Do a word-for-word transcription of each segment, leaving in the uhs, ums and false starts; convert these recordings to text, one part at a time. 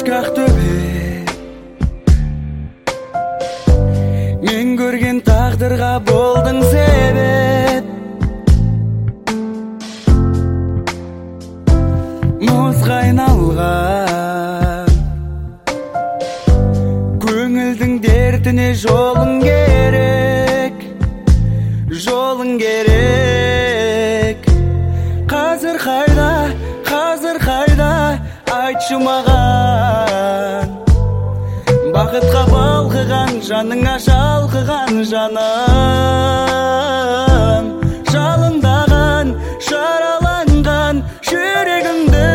Кечки Ақтөбе мен көрген тағдырға болдың себеп. Мұзға айналған көңілдің дертіне жолың керек, жолың керек. Қазір қайда, қазір қайда, айтшы маған. Бақытқа балқыған жаныңа шалқыған жаным, жалындаған, жараланған жүрегімді.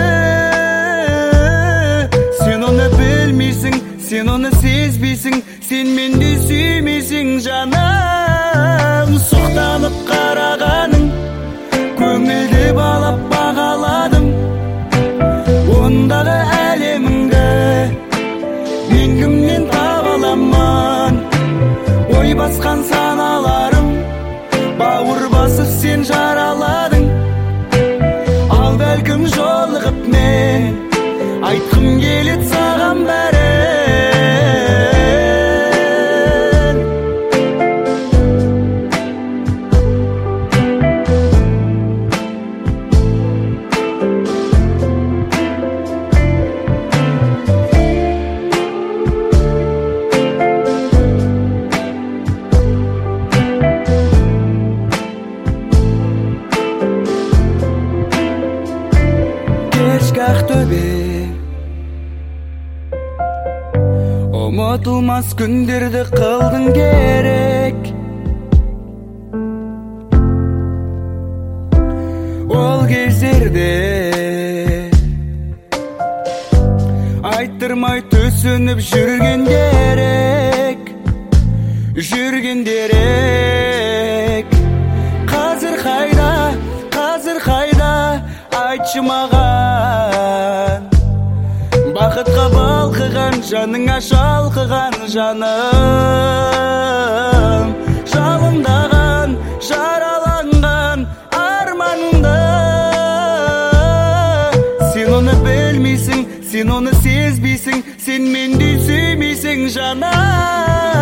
Сен оны білмейсің, сен оны сезбейсің, сен менде сүймейсің жаным. Соқтанып қарағаның көңілді балап бағаладым. Ондағы әлеміңді мен кімнен таба аламын? Ой басқан саналарым бауыр басып сен жараладың. Ал бәлкім жолығып мен айтқым келеді саған бәрін. Кечки Ақтөбе ұмытылмас күндерді қылдың керек. Ол кездерде айттырмай түсініп жүрген дерек, жүрген дерек. Қазір қайда, қазір қайда, айтшы маған. Бақытқа балқыған жаныңа шалқыған жаным, жалындаған, жараланған арманымды. Сен оны білмейсің, сен оны сезбейсің, сен менде сүймейсің жаным.